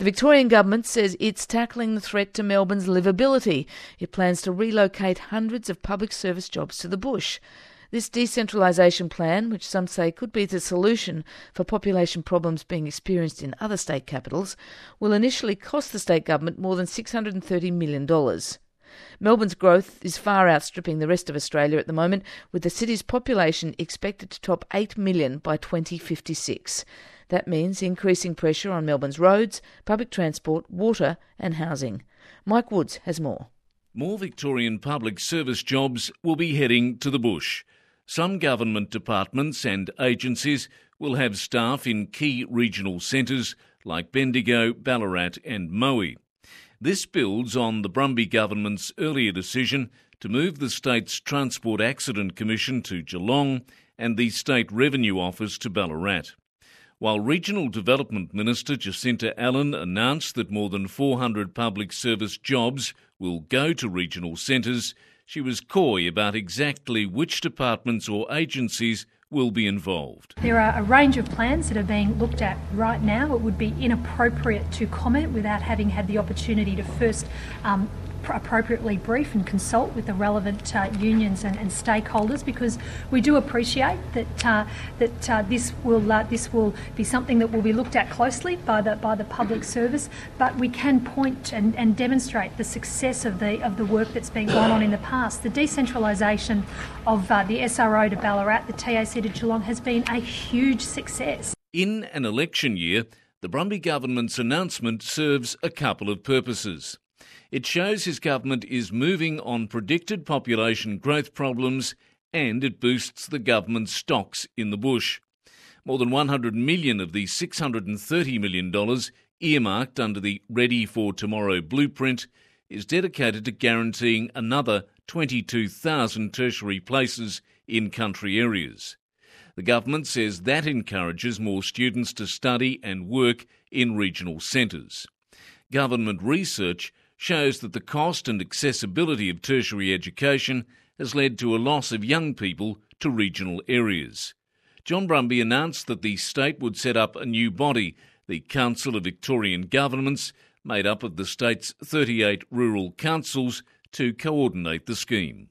The Victorian government says it's tackling the threat to Melbourne's livability. It plans to relocate hundreds of public service jobs to the bush. This decentralisation plan, which some say could be the solution for population problems being experienced in other state capitals, will initially cost the state government more than $630 million. Melbourne's growth is far outstripping the rest of Australia at the moment, with the city's population expected to top 8 million by 2056. That means increasing pressure on Melbourne's roads, public transport, water and housing. Mike Woods has more. More Victorian public service jobs will be heading to the bush. Some government departments and agencies will have staff in key regional centres like Bendigo, Ballarat and Moe. This builds on the Brumby government's earlier decision to move the state's Transport Accident Commission to Geelong and the State Revenue Office to Ballarat. While Regional Development Minister Jacinta Allen announced that more than 400 public service jobs will go to regional centres, she was coy about exactly which departments or agencies will be involved. There are a range of plans that are being looked at right now. It would be inappropriate to comment without having had the opportunity to first appropriately brief and consult with the relevant unions and stakeholders, because we do appreciate that this will be something that will be looked at closely by the public service. But we can point and demonstrate the success of the work that's been going on in the past. The decentralisation of the SRO to Ballarat, the TAC to Geelong, has been a huge success. In an election year, the Brumby government's announcement serves a couple of purposes. It shows his government is moving on predicted population growth problems, and it boosts the government's stocks in the bush. More than $100 million of the $630 million earmarked under the Ready for Tomorrow blueprint is dedicated to guaranteeing another 22,000 tertiary places in country areas. The government says that encourages more students to study and work in regional centres. Government research shows that the cost and accessibility of tertiary education has led to a loss of young people to regional areas. John Brumby announced that the state would set up a new body, the Council of Victorian Governments, made up of the state's 38 rural councils, to coordinate the scheme.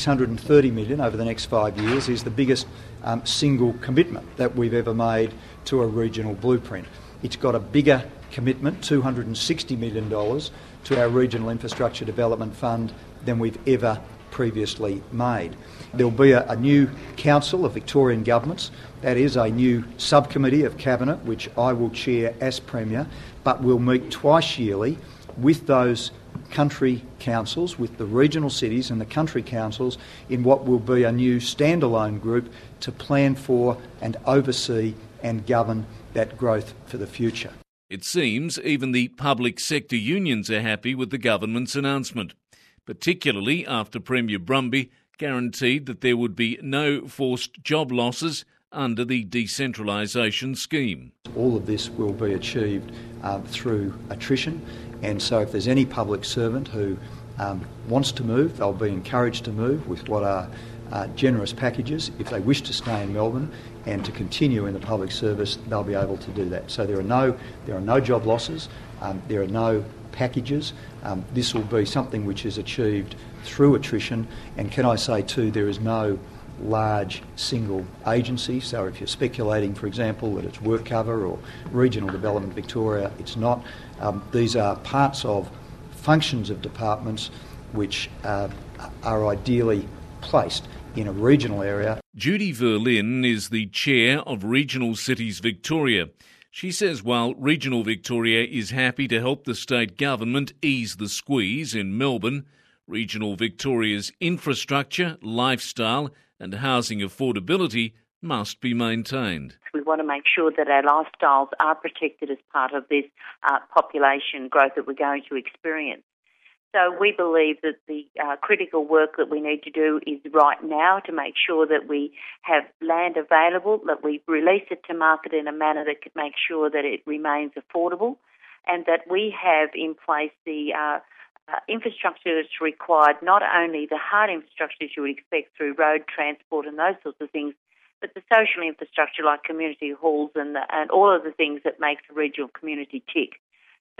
$630 million over the next 5 years is the biggest single commitment that we've ever made to a regional blueprint. It's got a bigger commitment, $260 million, to our Regional Infrastructure Development Fund than we've ever previously made. There'll be a new Council of Victorian Governments. That is a new subcommittee of Cabinet, which I will chair as Premier, but we'll meet twice yearly with those country councils, with the regional cities and the country councils, in what will be a new standalone group to plan for and oversee and govern that growth for the future. It seems even the public sector unions are happy with the government's announcement, particularly after Premier Brumby guaranteed that there would be no forced job losses under the decentralisation scheme. All of this will be achieved through attrition, and so if there's any public servant who wants to move, they'll be encouraged to move with what are generous packages. If they wish to stay in Melbourne and to continue in the public service, they'll be able to do that. So there are no job losses, there are no packages. This will be something which is achieved through attrition, and can I say too, there is no large single agency. So if you're speculating, for example, that it's WorkCover or Regional Development Victoria, it's not. These are parts of functions of departments which are ideally placed in a regional area. Judy Verlin is the chair of Regional Cities Victoria. She says while Regional Victoria is happy to help the state government ease the squeeze in Melbourne, Regional Victoria's infrastructure, lifestyle and housing affordability must be maintained. We want to make sure that our lifestyles are protected as part of this population growth that we're going to experience. So we believe that the critical work that we need to do is right now to make sure that we have land available, that we release it to market in a manner that could make sure that it remains affordable, and that we have in place the infrastructure that's required, not only the hard infrastructure you would expect through road transport and those sorts of things, but the social infrastructure like community halls and all of the things that makes a regional community tick.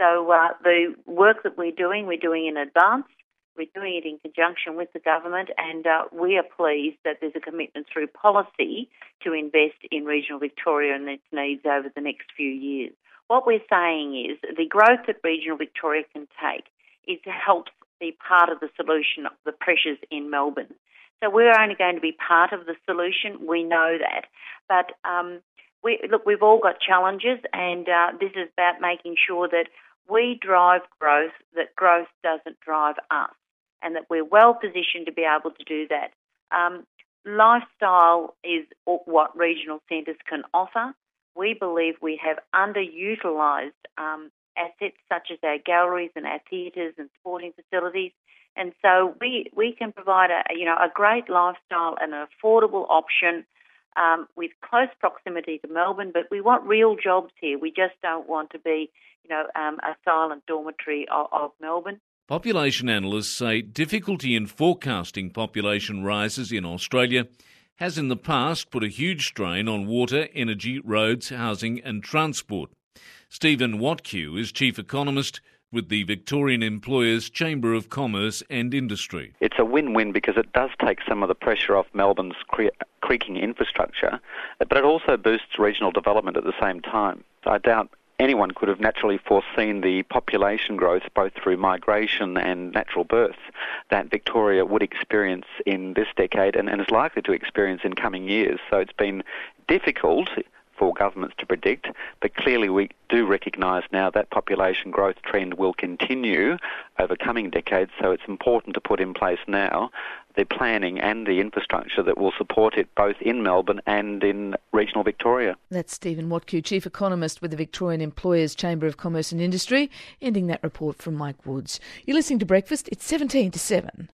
So the work that we're doing in advance. We're doing it in conjunction with the government, and we are pleased that there's a commitment through policy to invest in regional Victoria and its needs over the next few years. What we're saying is the growth that regional Victoria can take is to help be part of the solution of the pressures in Melbourne. So we're only going to be part of the solution. We know that. But we've all got challenges, and this is about making sure that we drive growth, that growth doesn't drive us, and that we're well positioned to be able to do that. Lifestyle is what regional centres can offer. We believe we have underutilised assets such as our galleries and our theatres and sporting facilities, and so we can provide a great lifestyle and an affordable option with close proximity to Melbourne. But we want real jobs here. We just don't want to be a silent dormitory of Melbourne. Population analysts say difficulty in forecasting population rises in Australia has in the past put a huge strain on water, energy, roads, housing and transport. Stephen Watkew is Chief Economist with the Victorian Employers Chamber of Commerce and Industry. It's a win-win because it does take some of the pressure off Melbourne's creaking infrastructure, but it also boosts regional development at the same time. I doubt anyone could have naturally foreseen the population growth, both through migration and natural birth, that Victoria would experience in this decade and is likely to experience in coming years. So it's been difficult for governments to predict, but clearly we do recognise now that population growth trend will continue over coming decades, so it's important to put in place now the planning and the infrastructure that will support it both in Melbourne and in regional Victoria. That's Stephen Watkew, Chief Economist with the Victorian Employers Chamber of Commerce and Industry, ending that report from Mike Woods. You're listening to Breakfast. It's 17 to 7.